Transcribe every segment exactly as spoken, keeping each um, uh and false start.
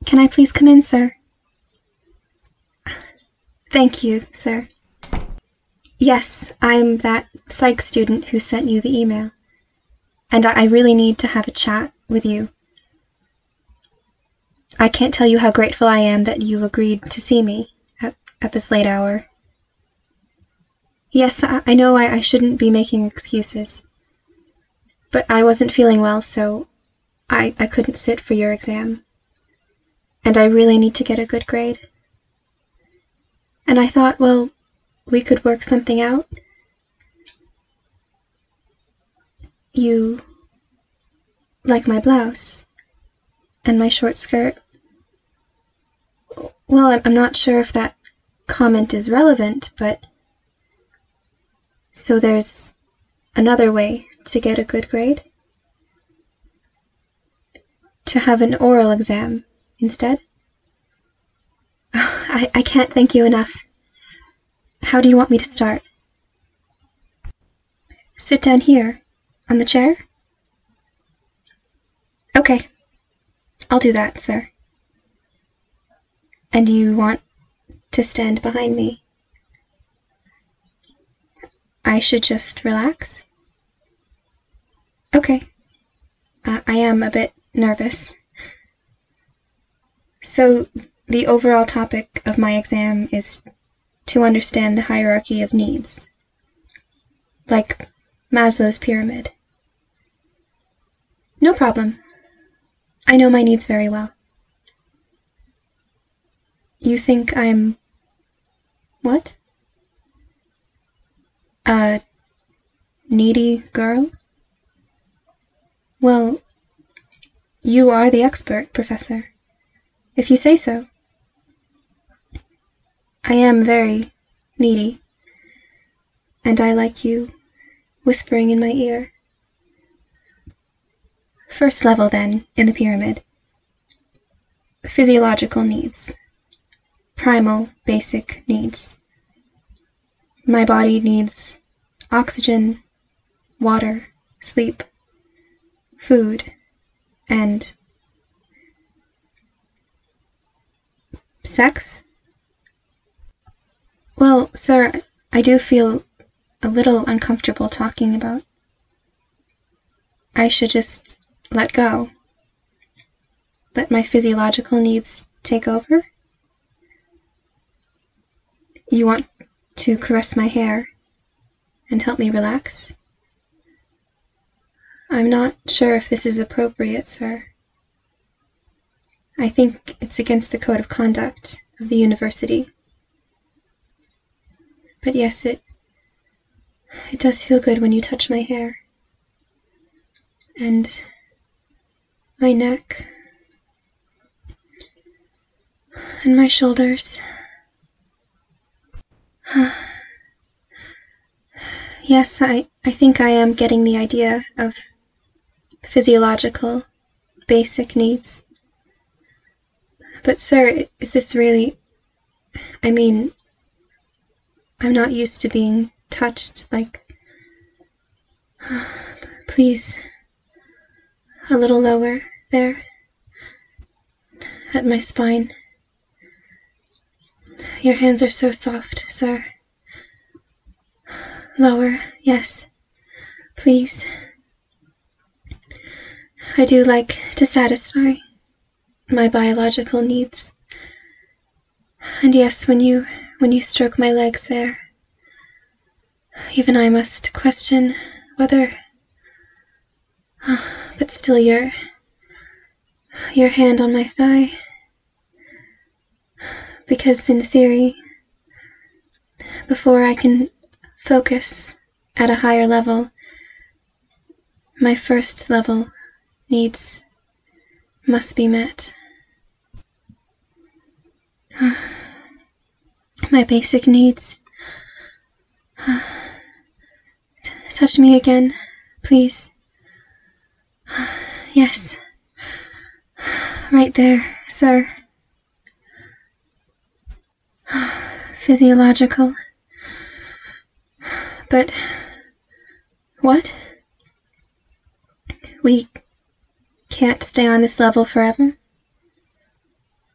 can I please come in, sir? Thank you, sir. Yes, I'm that psych student who sent you the email, and I really need to have a chat with you. I can't tell you how grateful I am that you agreed to see me at, at this late hour. Yes, I, I know I, I shouldn't be making excuses, but I wasn't feeling well, so I, I couldn't sit for your exam, and I really need to get a good grade. And I thought, well, we could work something out. You like my blouse and my short skirt? Well, I'm not sure if that comment is relevant, but so there's another way to get a good grade? To have an oral exam instead? I, I can't thank you enough. How do you want me to start? Sit down here, on the chair? Okay, I'll do that, sir. And you want to stand behind me? I should just relax? Okay. Uh, I am a bit nervous. So, the overall topic of my exam is to understand the hierarchy of needs, like Maslow's pyramid. No problem. I know my needs very well. You think I'm... what? A needy girl? Well, you are the expert, Professor. If you say so. I am very needy, and I like you whispering in my ear. First level, then, in the pyramid. Physiological needs. Primal, basic needs. My body needs oxygen, water, sleep, food, and sex? Well, sir, I do feel a little uncomfortable talking about. I should just let go. Let my physiological needs take over? You want to caress my hair and help me relax? I'm not sure if this is appropriate, sir. I think it's against the code of conduct of the university. But yes, it it does feel good when you touch my hair. And my neck. And my shoulders. Yes, I, I think I am getting the idea of physiological, basic needs. But sir, is this really... I mean, I'm not used to being touched like... Please, a little lower there, at my spine. Your hands are so soft, sir. Lower, yes, please. I do like to satisfy my biological needs. And yes, when you when you stroke my legs there, even I must question whether... But still your your hand on my thigh, because in theory, before I can focus at a higher level, my first level needs must be met. My basic needs. Touch me again, please. Yes. Right there, sir. Physiological. But what? We can't stay on this level forever?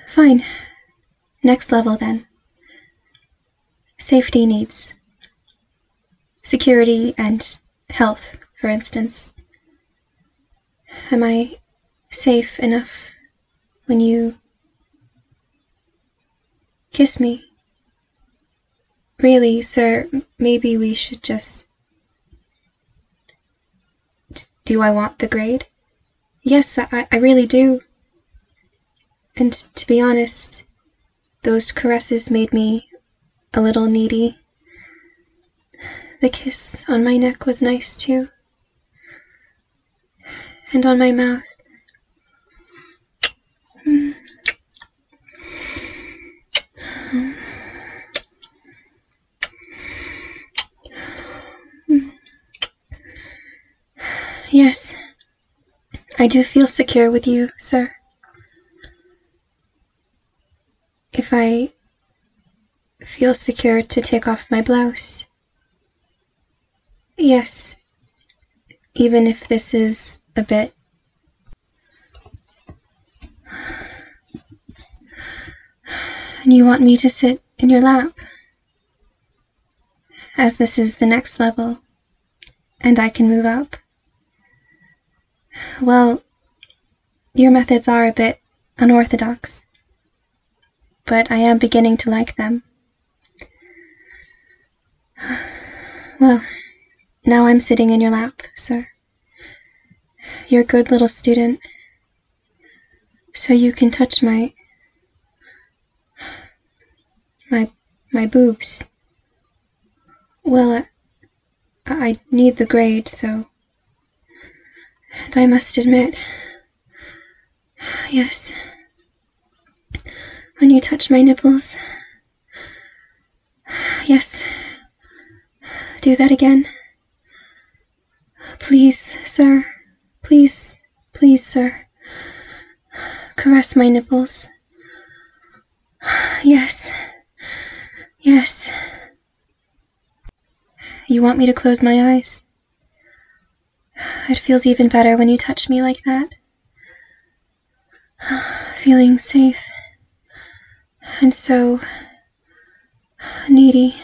Fine. Next level, then. Safety needs. Security and health, for instance. Am I safe enough when you kiss me? Really, sir, maybe we should just... Do I want the grade? Yes, I, I really do. And to be honest, those caresses made me a little needy. The kiss on my neck was nice too. And on my mouth. Mm. Yes, I do feel secure with you, sir. If I feel secure to take off my blouse. Yes, even if this is a bit... And you want me to sit in your lap? As this is the next level, and I can move up. Well, your methods are a bit unorthodox, but I am beginning to like them. Well, now I'm sitting in your lap, sir. You're a good little student, so you can touch my... my... my boobs. Well, I, I need the grade, so... And I must admit... Yes... When you touch my nipples... Yes... Do that again. Please, sir. Please, please, sir. Caress my nipples. Yes. Yes. You want me to close my eyes? It feels even better when you touch me like that. Feeling safe. And so... needy.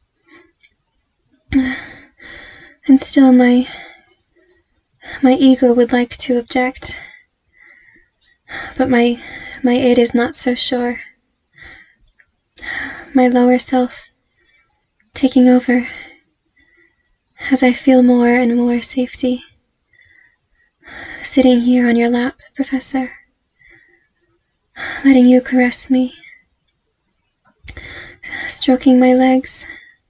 And still my... my ego would like to object. But my... my id is not so sure. My lower self taking over as I feel more and more safety. Sitting here on your lap, Professor. Letting you caress me. Stroking my legs.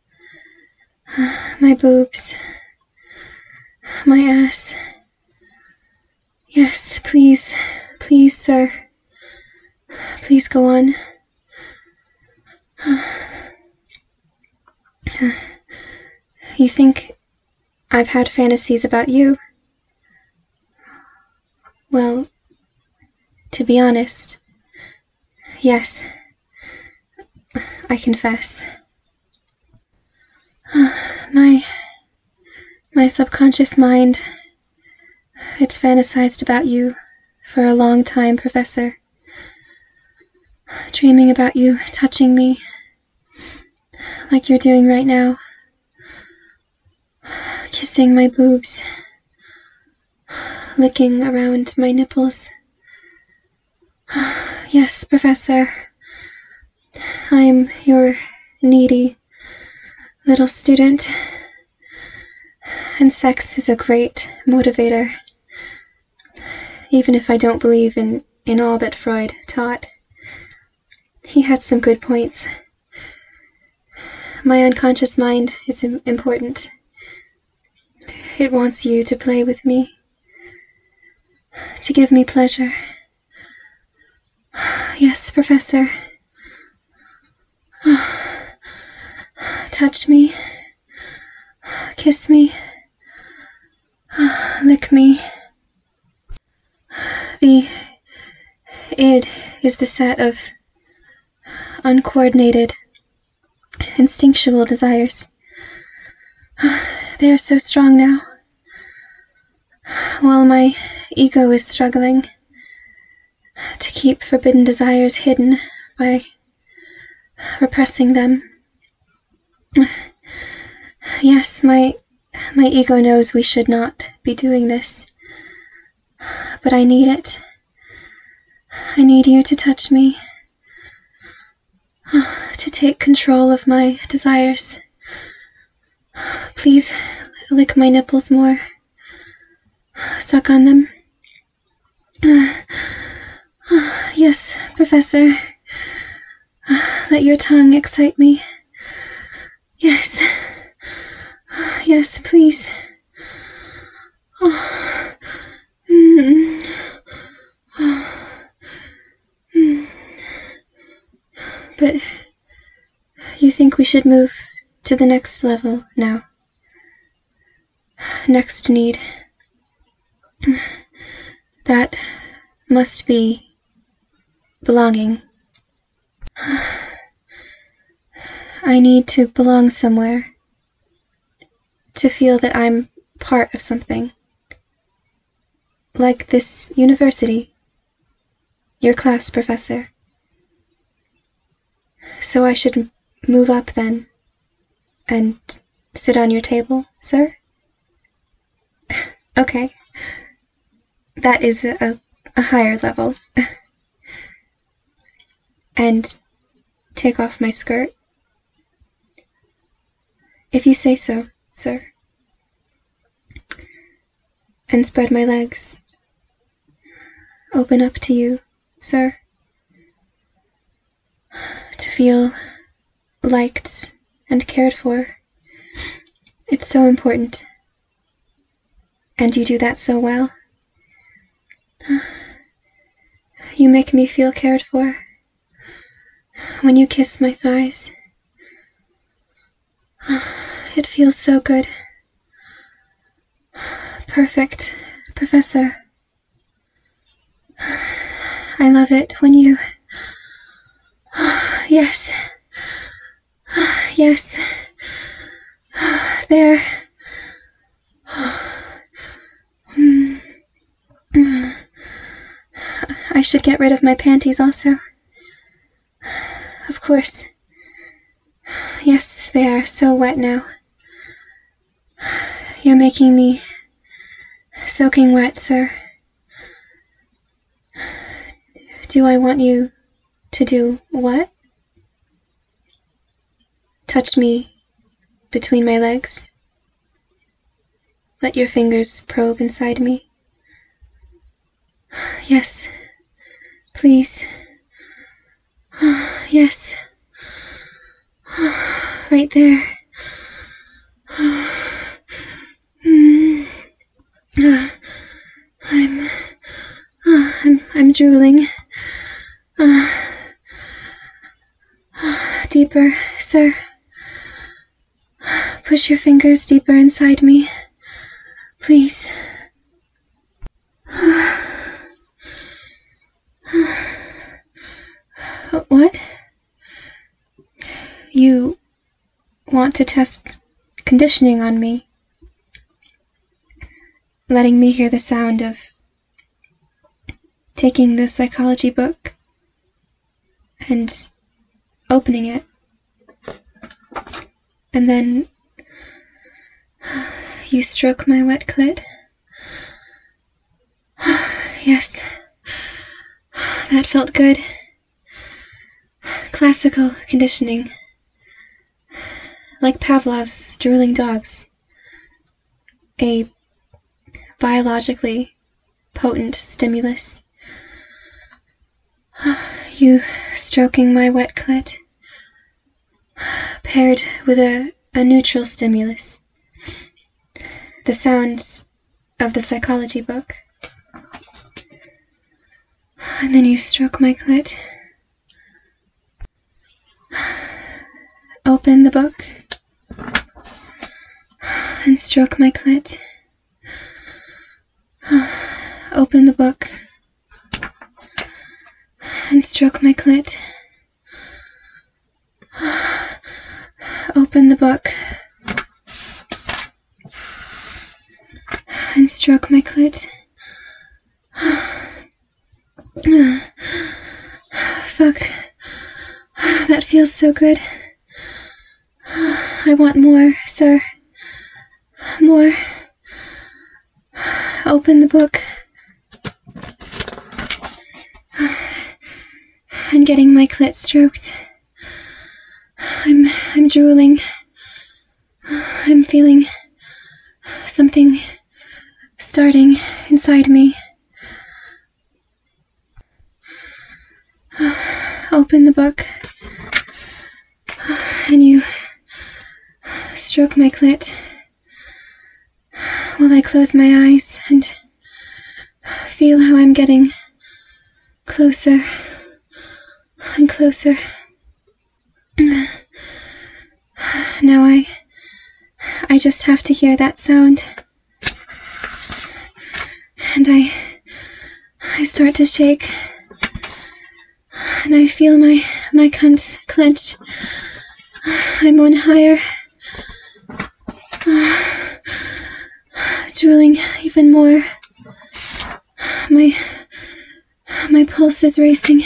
My boobs. My ass. Yes, please. Please, sir. Please go on. You think I've had fantasies about you? Well, to be honest, yes, I confess. My, my subconscious mind, it's fantasized about you for a long time, Professor. Dreaming about you touching me, like you're doing right now. Kissing my boobs, licking around my nipples. Yes, Professor, I'm your needy little student, and sex is a great motivator, even if I don't believe in, in all that Freud taught. He had some good points. My unconscious mind is important. It wants you to play with me, to give me pleasure. Yes, Professor. Touch me. Kiss me. Lick me. The id is the set of uncoordinated, instinctual desires. They are so strong now. While my ego is struggling, to keep forbidden desires hidden by repressing them. Yes, my my ego knows we should not be doing this, but I need it. I need you to touch me, to take control of my desires. Please lick my nipples more. Suck on them. Yes, Professor. Let your tongue excite me. Yes. Yes, please. Oh. Mm. Oh. Mm. But you think we should move to the next level now? Next need. That must be belonging. I need to belong somewhere, to feel that I'm part of something. Like this university, your class, Professor. So I should move up then, and sit on your table, sir? Okay. That is a, a higher level. And take off my skirt? If you say so, sir. And spread my legs. Open up to you, sir. To feel liked and cared for. It's so important. And you do that so well. You make me feel cared for. When you kiss my thighs. It feels so good. Perfect, Professor. I love it when you... Yes. Yes. There. I should get rid of my panties also. Of course. Yes, they are so wet now. You're making me soaking wet, sir. Do I want you to do what? Touch me between my legs? Let your fingers probe inside me? Yes, please. Yes. Right there. I'm, I'm, I'm drooling. Deeper, sir. Push your fingers deeper inside me, please. What? You want to test conditioning on me? Letting me hear the sound of taking the psychology book and opening it, and then you stroke my wet clit. Yes, that felt good. Classical conditioning, like Pavlov's drooling dogs. A biologically potent stimulus. You stroking my wet clit, paired with a, a neutral stimulus. The sounds of the psychology book. And then you stroke my clit. Open the book and stroke my clit. Open the book and stroke my clit. Open the book and stroke my clit. Fuck. That feels so good. I want more, sir. More. Open the book. And getting my clit stroked. I'm I'm drooling. I'm feeling something starting inside me. Open the book. And you stroke my clit while I close my eyes and feel how I'm getting closer and closer. Now I I just have to hear that sound. And I I start to shake. And I feel my my cunt clench. I'm on higher. Drooling even more. My my pulse is racing.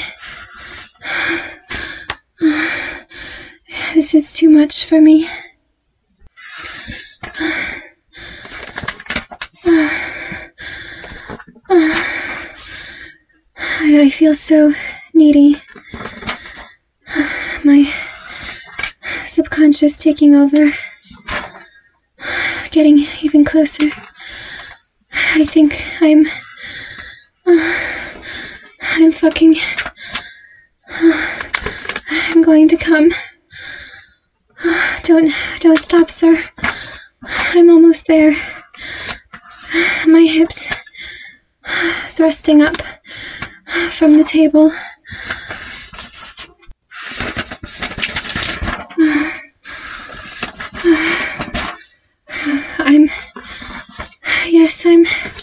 This is too much for me. I feel so needy. My subconscious taking over. Getting even closer. I think I'm... I'm fucking... I'm going to come. Don't, don't stop, sir. I'm almost there. My hips thrusting up from the table. I'm... Yes, I'm...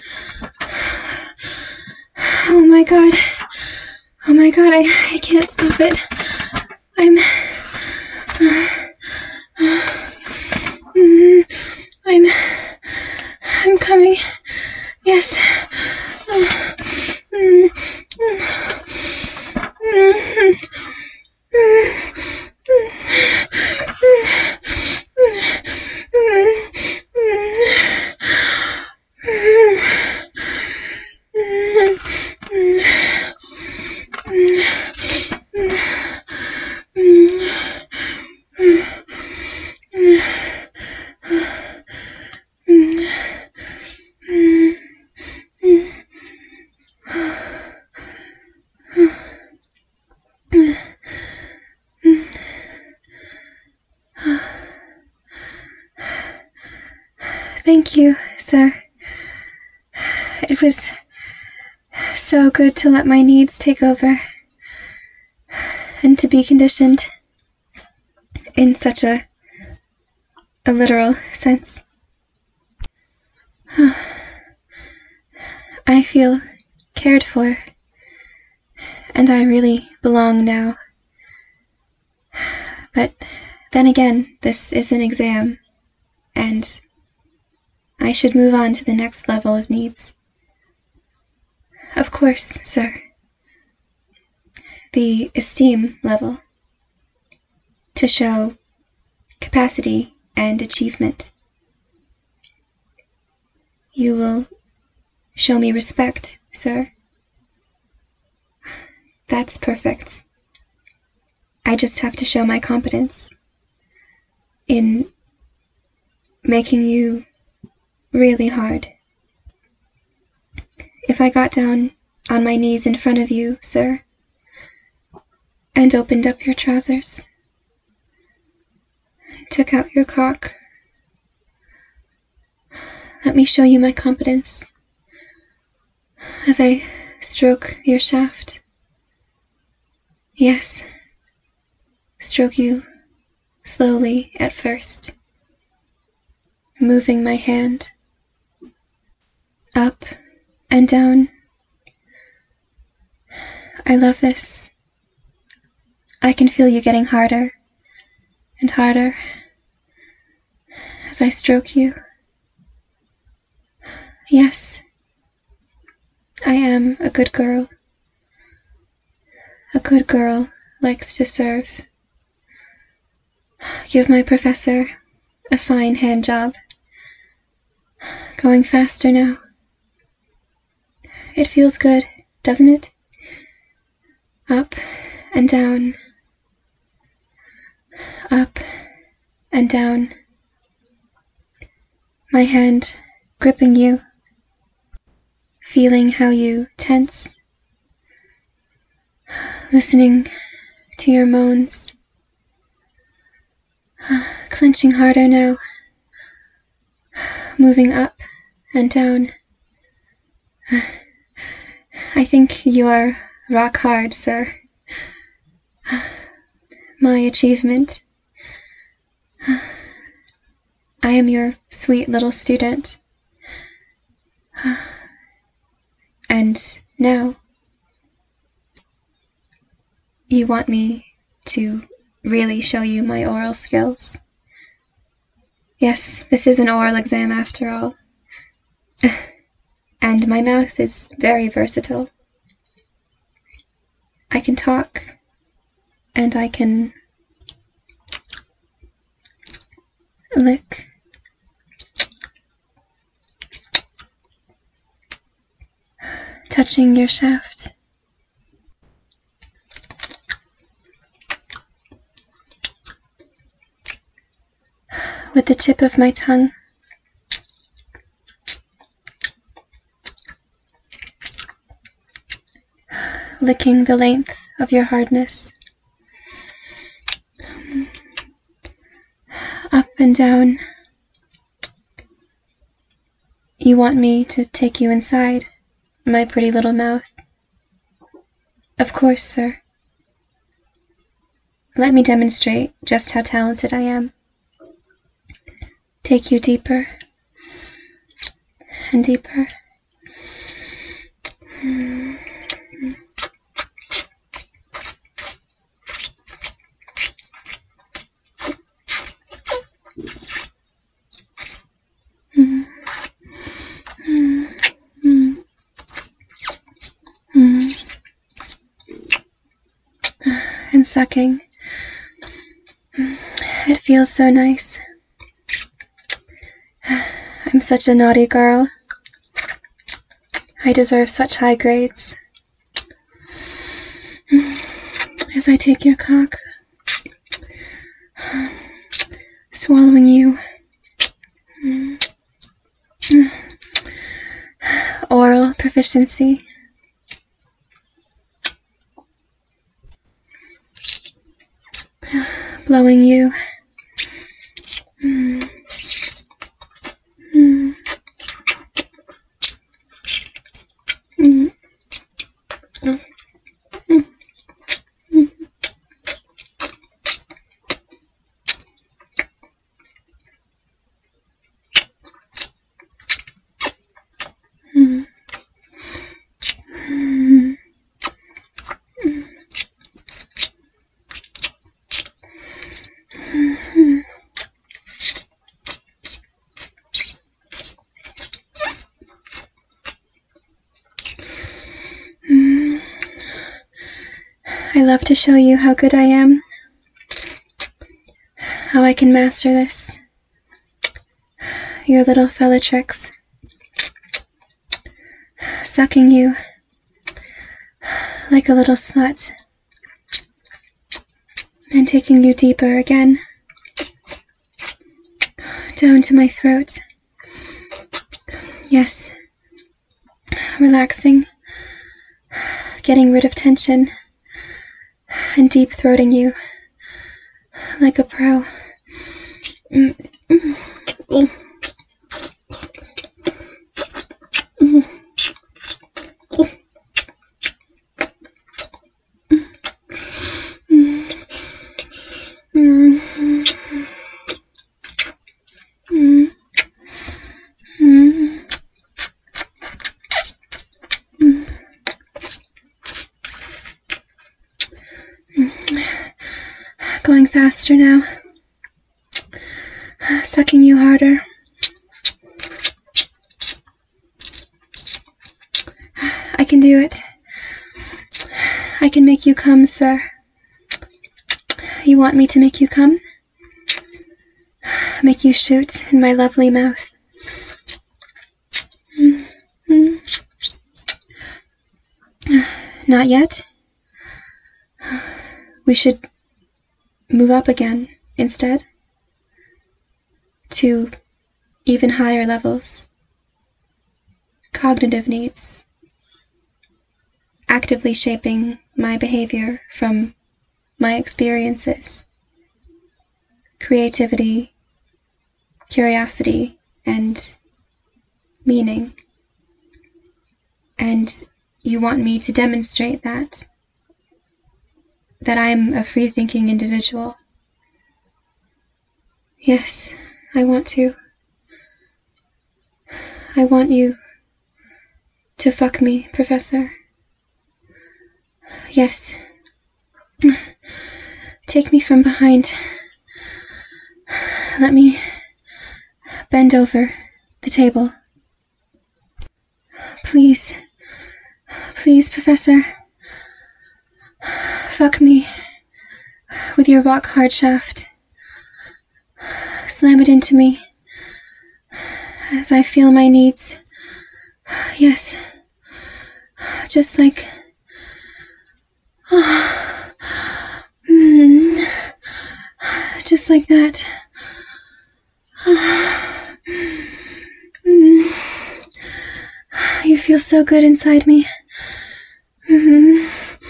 Oh my god. Oh my god, I, I can't stop it. I'm... I'm... I'm coming. Yes. Thank you, sir. It was so good to let my needs take over and to be conditioned in such a, a literal sense. I feel cared for, and I really belong now. But then again, this is an exam, and I should move on to the next level of needs. Of course, sir. The esteem level. To show capacity and achievement. You will show me respect, sir. That's perfect. I just have to show my competence in making you really hard. If I got down on my knees in front of you, sir, and opened up your trousers, and took out your cock, let me show you my competence as I stroke your shaft. Yes, stroke you slowly at first, moving my hand up and down. I love this. I can feel you getting harder and harder as I stroke you. Yes, I am a good girl. A good girl likes to serve. Give my professor a fine hand job. Going faster now. It feels good, doesn't it? Up and down. Up and down. My hand gripping you. Feeling how you tense. Listening to your moans. Clenching harder now. Moving up and down. I think you are rock hard, sir. My achievement. I am your sweet little student. And now, you want me to really show you my oral skills? Yes, this is an oral exam after all. And my mouth is very versatile. I can talk, and I can lick. Touching your shaft. With the tip of my tongue. Licking the length of your hardness. Up and down. You want me to take you inside my pretty little mouth? Of course, sir. Let me demonstrate just how talented I am. Take you deeper and deeper. And sucking. It feels so nice. I'm such a naughty girl. I deserve such high grades. As I take your cock, swallowing you. Oral proficiency. Blowing you. Mm. Mm. Mm. Mm. Mm. Mm. Mm. Mm. I love to show you how good I am, how I can master this, your little fella tricks, sucking you like a little slut, and taking you deeper again, down to my throat. Yes, relaxing, getting rid of tension, and deep throating you like a pro. Mm, mm, oh. Mm, oh. Mm, mm, mm, mm, mm. Going faster now. Sucking you harder. I can do it. I can make you come, sir. You want me to make you come? Make you shoot in my lovely mouth. Not yet. We should move up again instead to even higher levels. Cognitive needs. Actively shaping my behavior from my experiences. Creativity, curiosity, and meaning. And you want me to demonstrate that. That I'm a free-thinking individual. Yes, I want to. I want you to fuck me, Professor. Yes. Take me from behind. Let me bend over the table. Please. Please, Professor. Fuck me with your rock-hard shaft. Slam it into me as I feel my needs. Yes. Just like... Oh, mm, just like that. Oh, mm, you feel so good inside me. Mm-hmm.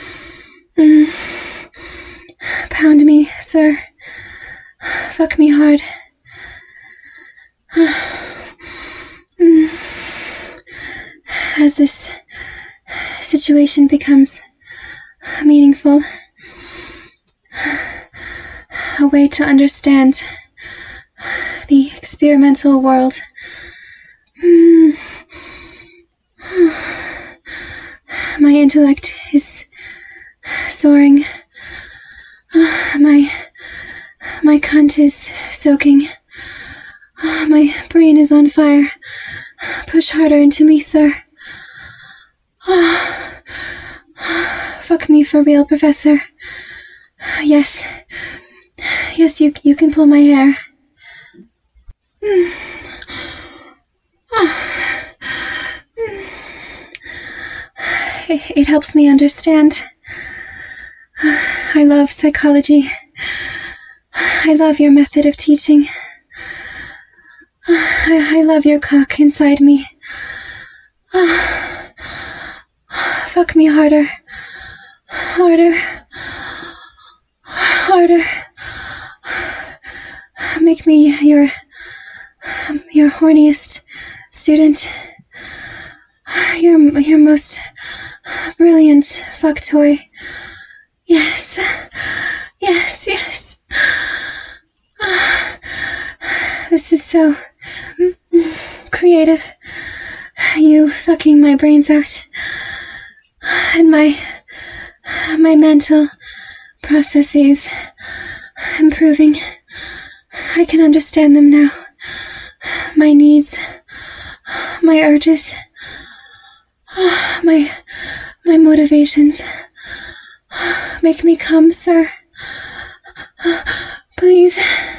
Mm. Pound me, sir. Fuck me hard. Mm. As this situation becomes meaningful, a way to understand the experimental world. Mm. My intellect is soaring. My my cunt is soaking. My brain is on fire. Push harder into me, sir. Fuck me for real, Professor. Yes. Yes, you you can pull my hair. It, it helps me understand. I love psychology. I love your method of teaching. I, I love your cock inside me. Fuck me harder. Harder. Harder. Make me your your horniest student. Your your most brilliant fuck toy. Yes. Yes, yes. This is so creative. You fucking my brains out. And my my mental processes improving. I can understand them now. My needs, my urges, my my motivations. Make me come, sir. Please.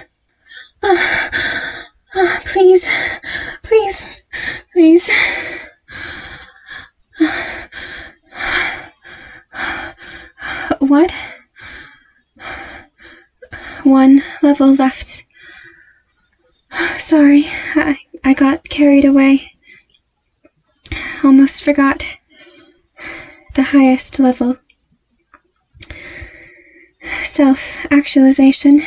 Please. Please. Please. What? One level left. Sorry, I, I got carried away. Almost forgot. The highest level. Self-actualization.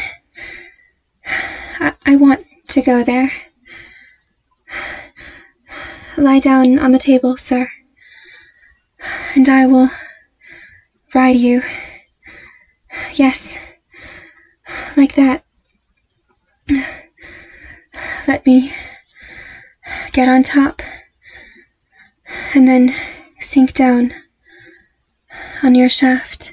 I, I want to go there. Lie down on the table, sir. And I will ride you. Yes. Like that. Let me get on top. And then sink down on your shaft.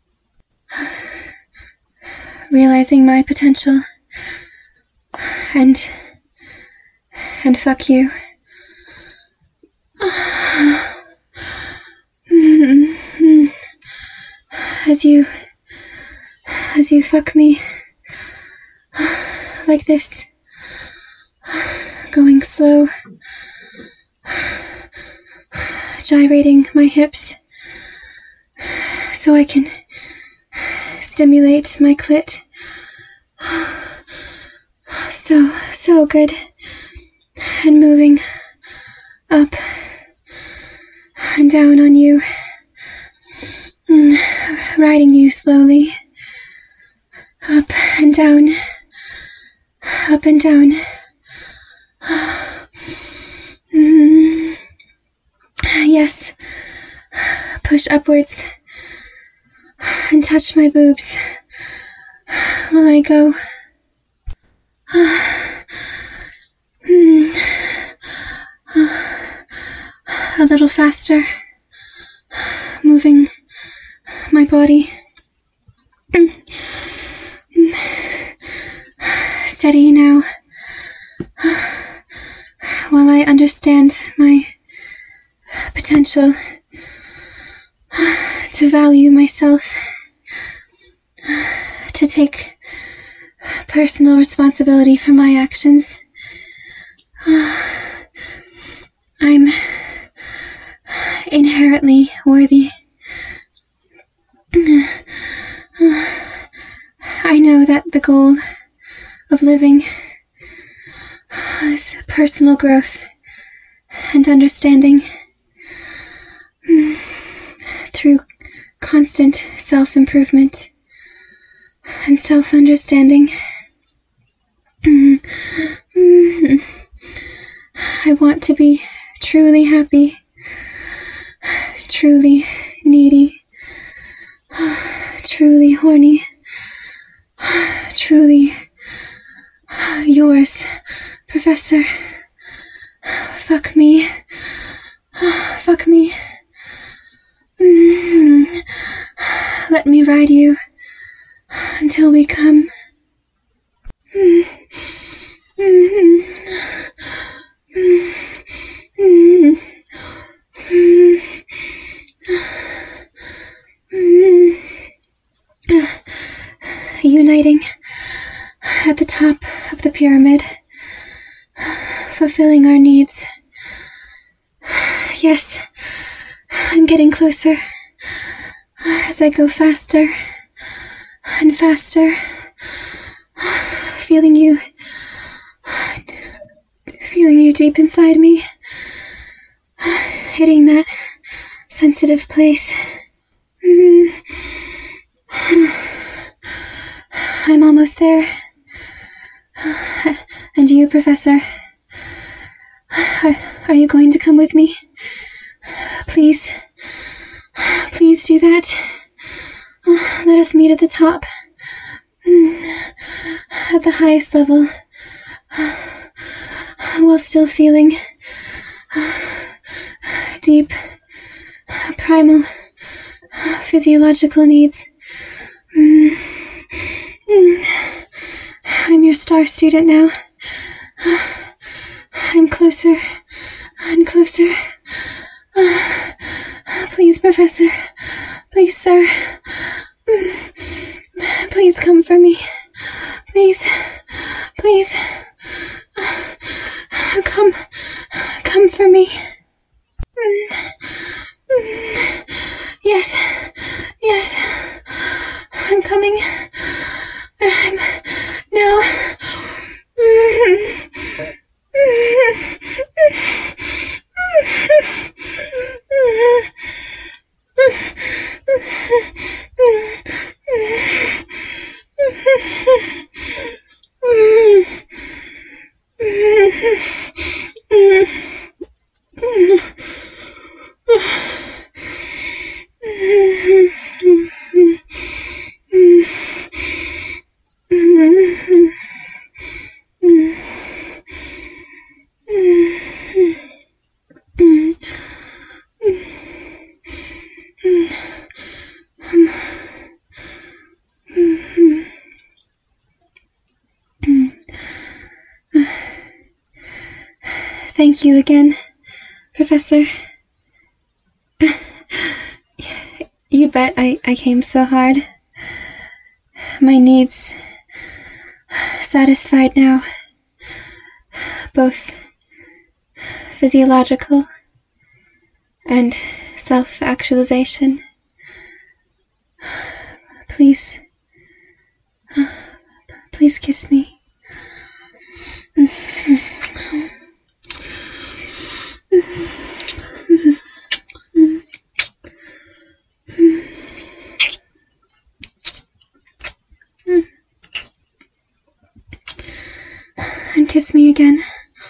Realizing my potential. And... and fuck you. as you, as you fuck me, like this, going slow, gyrating my hips, so I can stimulate my clit. So, so good. And moving up and down on you, riding you slowly, up and down, up and down. Mm. Yes, push upwards and touch my boobs while I go. Mm. A little faster, moving my body. Steady now, while I understand my potential to value myself, to take personal responsibility for my actions. I'm inherently worthy. I know that the goal of living is personal growth and understanding through constant self-improvement and self-understanding. I want to be truly happy, truly needy, truly horny, truly yours, Professor. Fuck me. Fuck me. Let me ride you until we come. Uniting at the top of the pyramid, fulfilling our needs. Yes, I'm getting closer as I go faster and faster, feeling you, feeling you deep inside me, hitting that sensitive place. I'm almost there. And you, Professor, are, are you going to come with me? Please, please do that. Let us meet at the top, at the highest level, while still feeling deep, primal, physiological needs. I'm your star student now. I'm closer and closer. Please, Professor. Please, sir. Please come for me. Please. Please. Come. Come for me. Yes. Yes. I'm coming. I'm now. Thank you again, Professor. You You bet I, I came so hard. My needs satisfied now, both physiological and self-actualization. Please, please kiss me. And kiss me again.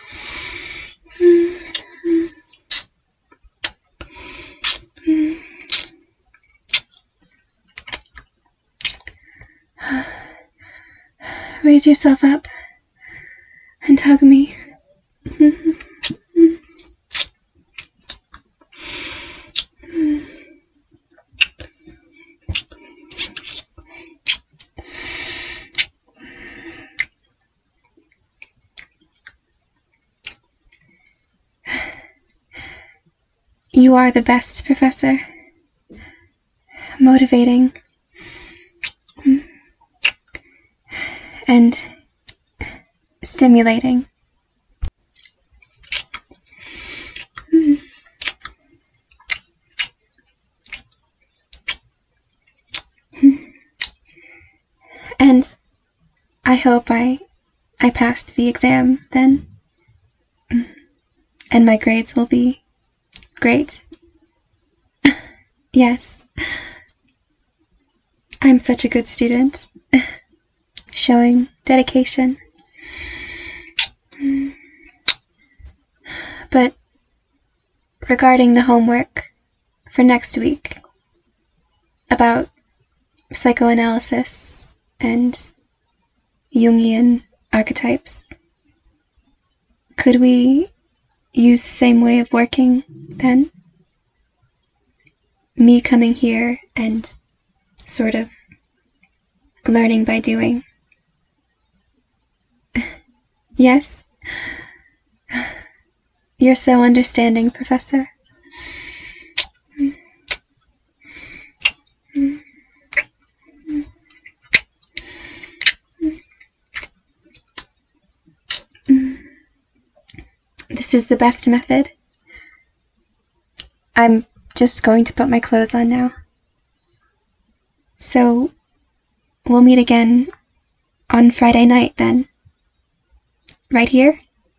Raise yourself up and hug me. You are the best, Professor. Motivating. And stimulating. And I hope I I passed the exam then. And my grades will be great. Yes. I'm such a good student. Showing dedication. But regarding the homework for next week about psychoanalysis and Jungian archetypes, could we use the same way of working then? Me coming here and sort of learning by doing. Yes? You're so understanding, Professor. This is the best method. I'm just going to put my clothes on now. So, we'll meet again on Friday night then. Right here?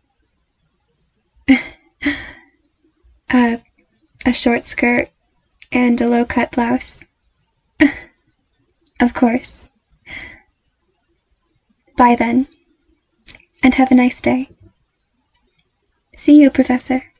uh, a short skirt and a low-cut blouse. Of course. Bye then, and have a nice day. See you, Professor.